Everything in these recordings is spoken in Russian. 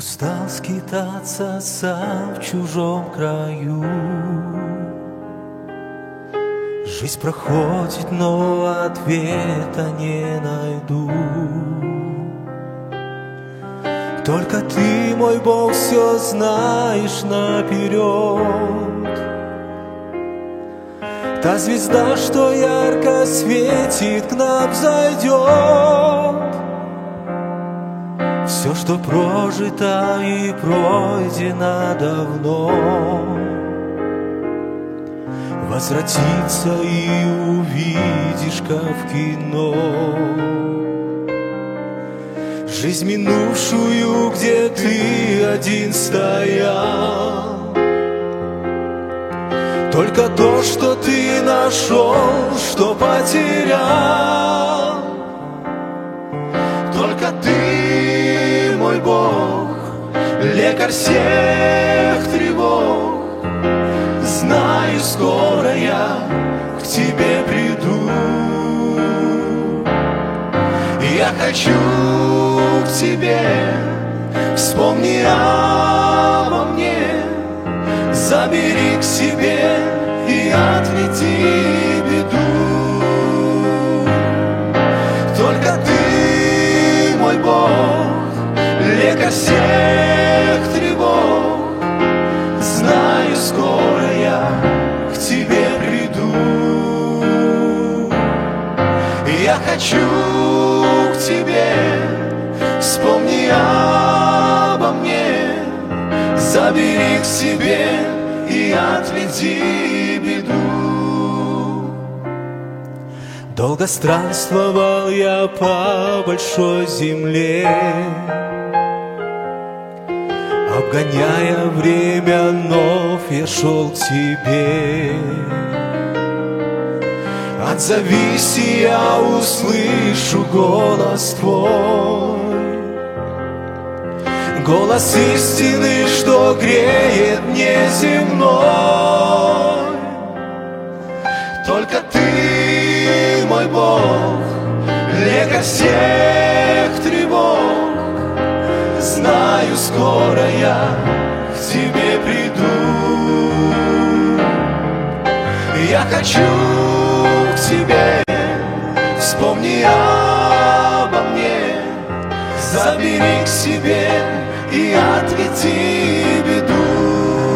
Устал скитаться сам в чужом краю. Жизнь проходит, но ответа не найду. Только ты, мой Бог, все знаешь наперед. Та звезда, что ярко светит, к нам зайдет. Все, что прожито и пройдено давно, возвратится и увидишь, как в кино. Жизнь минувшую, где ты один стоял, только то, что ты нашел, что потерял. Только ты, мой Бог, лекарь всех тревог. Знаю, скоро я к тебе приду. Я хочу к тебе, вспомни обо мне, забери к себе и отведи беду. Только ты, мой Бог, лекарь всех тревог. Знаю, скоро я к тебе приду. Я хочу к тебе, вспомни обо мне, забери к себе и отведи беду. Долго странствовал я по большой земле, обгоняя время, вновь я шел к тебе. Отзовись, и я услышу голос твой, голос истины, что греет неземной. Только ты, мой Бог, лекарь всех тревог. Знаю, скоро я к тебе приду. Я хочу к тебе, вспомни обо мне, забери к себе и отведи беду.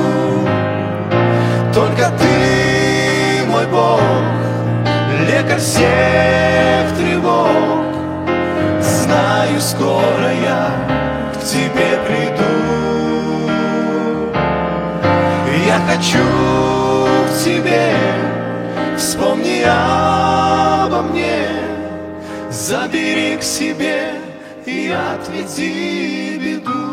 Только ты, мой Бог, лекарь всех тревог. Знаю, скоро я к тебе приду. Я хочу к тебе, вспомни обо мне, забери к себе и отведи беду.